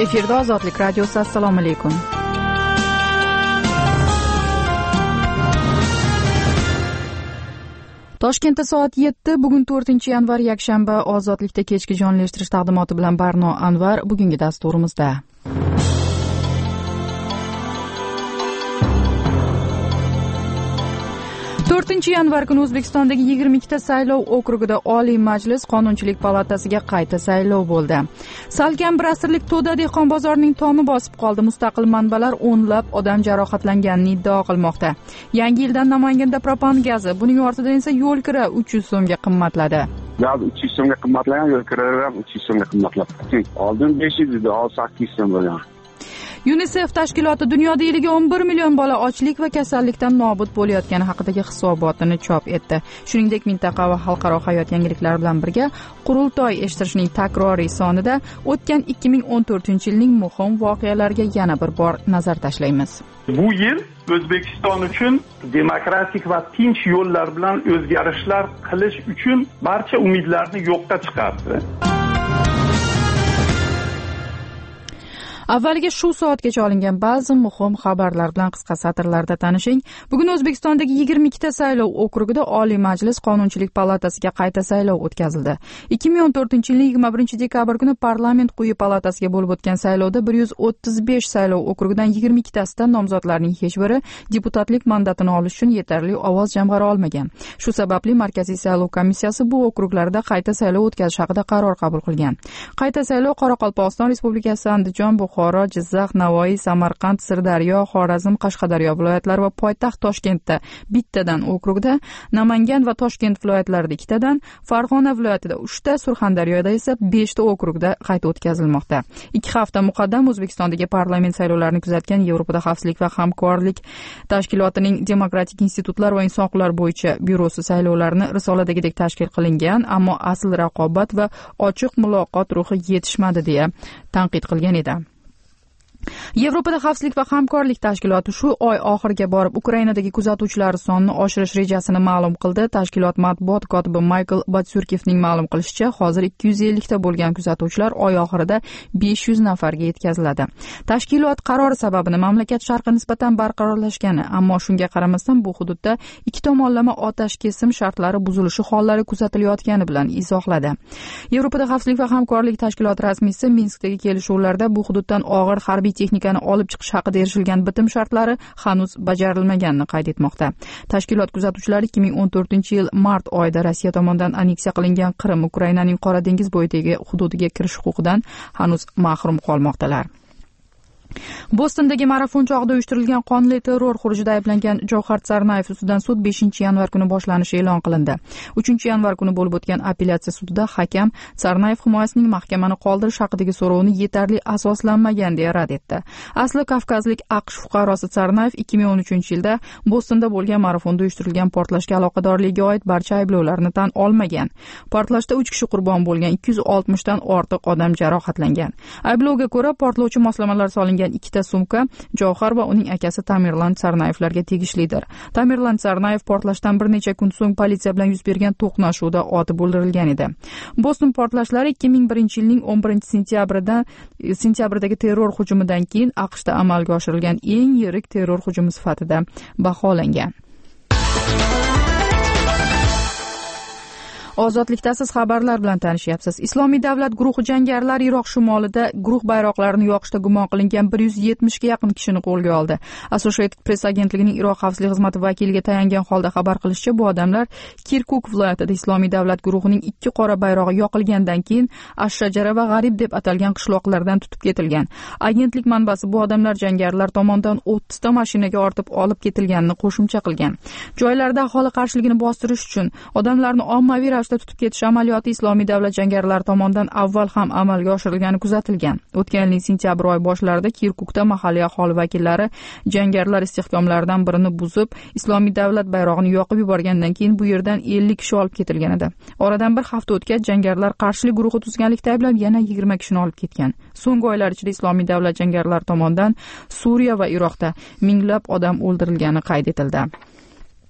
Efirda Ozodlik radiosi. Assalomu alaykum. Toshkentda soat 7, bugun 4-yanvar yakshanba. Ozodlikda kechki jonli eshittirish taqdimoti bilan Barno Anvar bugungi dasturimizda. 4-yanvar kuni O'zbekistondagi 22 saylov okrugida Oliy Majlis Qonunchilik palatasiga qayta saylov bo'ldi. Salkam bir asrlik to'da dehqon bozorining tomi bosib qoldi. Mustaqil manbalar o'nlab odam jarohatlanganini iddao qilmoqda. Yangi yildan Namanganda propan gazi, buning ortidan esa yo'l kira 300 so'mga qimmatladi. Gaz 300 so'mga qimmatlagan, yo'l kiralar ham 300 so'mga qimmatladi. Oldin 500 edi, hozir 800 so'm bo'lgan. UNICEF tashkiloti dunyoda yiliga 11 million bola ochlik va kasallikdan nobud bo'layotgani haqidagi hisobotini chop etdi. Shuningdek, mintaqa va xalqaro hayot yangiliklari bilan birga qurultoy eshittirishning takroriy sonida o'tgan 2014-yilning muhim voqealariga yana bir bor nazar tashlaymiz. Bu yil O'zbekiston uchun demokratik va tinch yo'llar bilan o'zgarishlar qilish uchun barcha umidlarni yo'qqa chiqardi. Avvaliga shu soatgacha olingan ba'zi muhim xabarlar bilan qisqa satrlarda tanishing. Bugun O'zbekistondagi 22 saylov okrugida Oliy Majlis Qonunchilik palatasiga qayta saylov o'tkazildi. 2014-yilning 21-dekabr kuni parlament quyi palatasiga bo'lib o'tgan saylovda 135 saylov okrugidan 22 tasida nomzodlarning hech biri deputatlik mandatini olish uchun yetarli ovoz jamg'ara olmagan. Shu sababli Markaziy saylov komissiyasi bu okruglarda qayta saylov o'tkazish haqida qaror qabul qilgan. Qayta saylov Qoraqalpog'iston Respublikasi, Andijon, Buxoro, Jizzax, Navoiy, Samarqand, Sirdaryo, Xorazm, Qashqadaryo viloyatlari va poytaxt Toshkentda bittadan okrugda, Namangan va Toshkent viloyatlarida 2 tadan, Farg'ona viloyatida 3 ta, Surxondaryoda esa 5 ta okrugda qayta o'tkazilmoqda. 2 hafta muqaddam O'zbekistondagi parlament saylovlarini kuzatgan Yevropada xavfsizlik va hamkorlik tashkilotining demokratik institutlar va inson huquqlari bo'yicha byurosi saylovlarni risoladagidek tashkil qilingan, ammo asl raqobat va ochiq muloqot ruhi yetishmadi deya tanqid qilgan edi. Yevropada xavfsizlik va hamkorlik tashkiloti shu oy oxiriga borib Ukrainadagi kuzatuvchilar sonini oshirish rejasini ma'lum qildi. Tashkilot matbuot kotibi Michael Batsurkevning ma'lum qilishicha, hozir 250 ta bo'lgan kuzatuvchilar oy oxirida 500 nafarga yetkaziladi. Tashkilot qarori sababini mamlakat sharqi nisbatan barqarorlashgani, ammo shunga qaramasdan bu hududda ikki tomonlama otash kesim shartlari buzilishi hollari kuzatilayotgani bilan izohladi. Yevropada xavfsizlik va hamkorlik tashkiloti rasmiysi Minskdagi kelishuvlarda bu hududdan og'ir harbiy texnikani olib chiqish haqida erishilgan bitim shartlari hanuz bajarilmaganini qayd etmoqda. Tashkilot kuzatuvchilari 2014-yil mart oyida Rossiya tomonidan anneksiya qilingan Qrim, Ukrainaning Qora dengiz bo'yidagi hududiga kirish huquqidan hanuz mahrum qolmoqdalar. Bostondagi marafon chog'ida uyushtirilgan qonli terror xurujida ayblangan Javhar Tsarnayev ustidan sud 5-yanvar kuni boshlanishi e'lon qilindi. 3-yanvar kuni bo'lib o'tgan apellyatsiya sudida hakam Tsarnayev himoyasining mahkamani qoldirish haqidagi so'rovini yetarli asoslanmagan deya rad etdi. Asli kavkazlik AQSh fuqarosi Tsarnayev 2013-yilda Bostonda bo'lgan marafonda uyushtirilgan portlashga aloqadorligiga oid barcha ayblovlarni tan olmagan. Portlashda 3 kishi qurbon bo'lgan, 260 dan ortiq odam jarohatlangan. Ayblovga ko'ra, portlovchi moslamalar solingan 2 sumka Javhar va uning akasi Tamerlan Tsarnayevlarga tegishlidir. Tamerlan Tsarnayev portlashdan bir necha kun so'ng politsiya bilan yuz bergan to'qnashuvda otib o'ldirilgan edi. Boston portlashlari 2001-yilning 11-sentyabridagi terror hujumidan keyin AQShda amalga oshirilgan eng yirik terror hujumi sifatida baholangan. Ozodlikdasiz xabarlar bilan tanishyapsiz. Islomiy davlat guruhi jangarilari Iroq shimolida guruh bayroqlarini yoqishda gumon qilingan 170 ga yaqin kishini qo'lga oldi. Associated Press agentligining Iroq xavfsizlik xizmati vakiliga tayangan holda xabar qilishicha, bu odamlar Kirkuk viloyatida Islomiy davlat guruhining 2 qora bayrog'i yoqilgandan keyin Ash-Shajara va G'arib deb atalgan qishloqlardan tutib ketilgan. Agentlik manbasi bu odamlar jangarilar tomonidan 30 ta mashinaga ortib olib ketilganini qo'shimcha qilgan. Joylarda aholi qarshiligini bostirish uchun odamlarni ommaviy tutib ketish amaliyoti Islomiy davlat jangarilari tomonidan avval ham amalga oshirilgani kuzatilgan. O'tgan yilning sentyabr oyi boshlarida Kirkukda mahalliy aholi vakillari jangarilar istehkomlaridan birini buzib, Islomiy davlat bayrog'ini yoqib yuborgandan keyin bu yerdan 50 kishi olib ketilgan edi. Oradan bir hafta o'tgach, jangarilar qarshilik guruhi tuzganlikda ayblab yana 20 kishini olib ketgan. So'nggi oylar ichida Islomiy davlat jangarilari tomonidan Suriya va Iroqda minglab odam o'ldirilgani qayd etildi.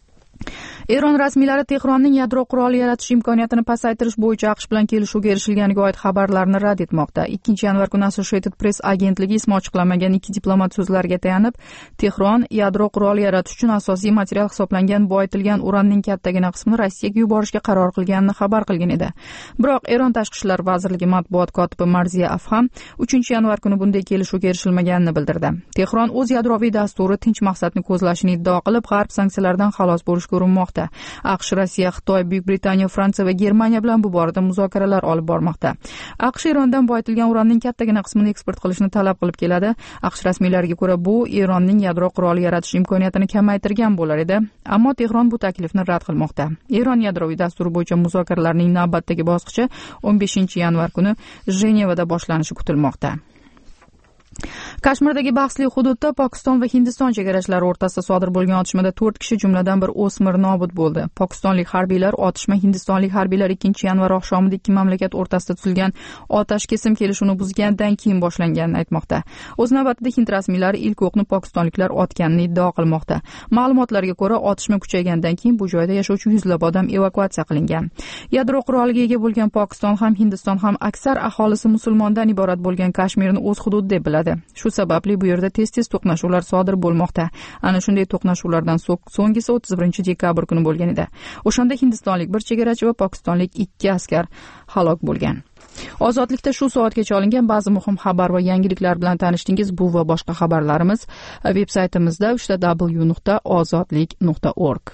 Eron rasmiylari Tehronning yadro quroli yaratish imkoniyatini pasaytirish bo'yicha AQSh bilan kelishuvga erishilganiga oid xabarlarni rad etmoqda. 2-yanvar kuni Associated Press agentligi ismi ochiqlanmagan ikki diplomat so'zlariga tayanib, Tehron yadro quroli yaratish uchun asosiy material hisoblangan boyitilgan uranning kattagina qismini Rossiyaga yuborishga qaror qilganini xabar qilgan edi. Biroq Eron tashqi ishlar vazirligi matbuot kotibi Marziya Afham 3-yanvar kuni bunday kelishuvga erishilmaganini bildirdi. Tehron o'z yadroviy dasturi tinch maqsadni ko'zlashini iddao qilib, g'arb sanksiyalardan xalos bo'lishga urinmoqda. AQSh, Rossiya, Xitoy, Buyuk Britaniya, Fransiya va Germaniya bilan bu borada muzokaralar olib bormoqda. AQSh Erondan boyitilgan uranning kattagina qismini eksport qilishni talab qilib keladi. AQSh rasmiylariga ko'ra, bu Eronning yadro quroli yaratish imkoniyatini kamaytirgan bo'lar edi, ammo Tehron bu taklifni rad qilmoqda. Eron yadroviy dasturi bo'yicha muzokaralarning navbatdagi bosqichi 15-yanvar kuni Jenevada boshlanishi kutilmoqda. Kashmirdagi bahsli hududda Pokiston va Hindiston chegarachilari o'rtasida sodir bo'lgan otishmada 4 kishi, jumladan bir o'smir nobud bo'ldi. Pokistonlik harbiylar otishma hindistonlik harbiylar 2-yanvar oqshomida ikki mamlakat o'rtasida tuzilgan otash kesim kelishuvini buzgandan keyin boshlanganini aytmoqda. O'z navbatida Hind rasmiylari ilk o'qni pokistonliklar otganini iddao qilmoqda. Ma'lumotlarga ko'ra, otishma kuchaygandan keyin bu joyda yashovchi yuzlab odam evakuatsiya qilingan. Yadro quroliga ega bo'lgan Pokiston ham Hindiston ham aksar aholisi musulmondan iborat bo'lgan Kashmirni o'z hududi deb biladi. Shu sababli bu yerda tez-tez to'qnashuvlar sodir bo'lmoqda. Ana shunday to'qnashuvlardan so'nggisi 31-dekabr kuni bo'lgan edi. O'shanda hindistonlik bir chegarachi va pokistonlik 2 askar halok bo'lgan. Ozodlikda shu soatgacha olingan ba'zi muhim xabar va yangiliklar bilan tanishdingiz. Bu va boshqa xabarlarimiz veb-saytimizda www.ozodlik.org.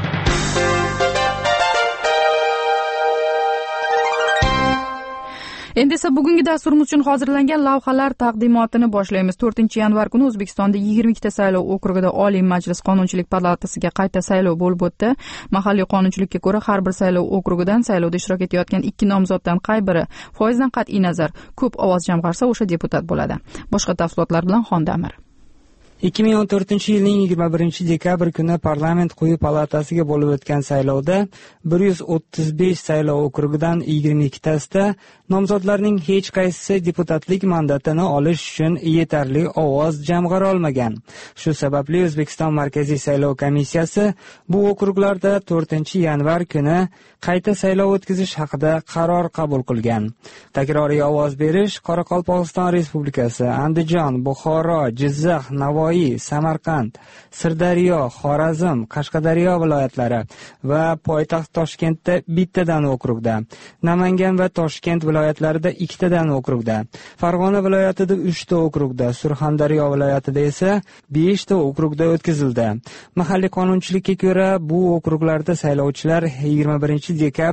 Endi esa bugungi dasturimiz uchun hozirlangan lavhalar taqdimotini boshlaymiz. 4-yanvar kuni O'zbekistonda 22 ta saylov okrugida Oliy Majlis Qonunchilik palatasiga qayta saylov bo'lib o'tdi. Mahalliy qonunchilikka ko'ra, har bir saylov okrugidan saylovda ishtirok etayotgan 2 nomzoddan qay biri foizdan qat'iy nazar ko'p ovoz jamg'arsa, o'sha deputat bo'ladi. Boshqa tafsilotlar bilan Xondamir. 2014-yilning 21-dekabr kuni parlament quyi palatasiga bo'lib o'tgan saylovda 135 saylov okrugidan 22 tasida nomzodlarning hech qaysisi deputatlik mandatini olish uchun yetarli ovoz jamg'ara olmagan. Shu sababli O'zbekiston Markaziy saylov komissiyasi bu okruglarda 4-yanvar kuni qayta saylov o'tkazish haqida qaror qabul qilgan. Takroriy ovoz berish Qoraqalpog'iston Respublikasi, Andijon, Buxoro, Jizzax, Navoiy, Samarqand, Sirdaryo, Xorazm, Qashqadaryo viloyatlari va poytaxt Toshkentda bittadan okrugda, Namangan va Toshkent viloyatlarida 2 tadan okrugda, Farg'ona viloyatida 3 ta okrugda, Surxondaryo viloyatida esa 5 ta okrugda o'tkazildi. Mahalliy qonunchilikka ko'ra, bu okruglarda saylovchilar 21-dekabr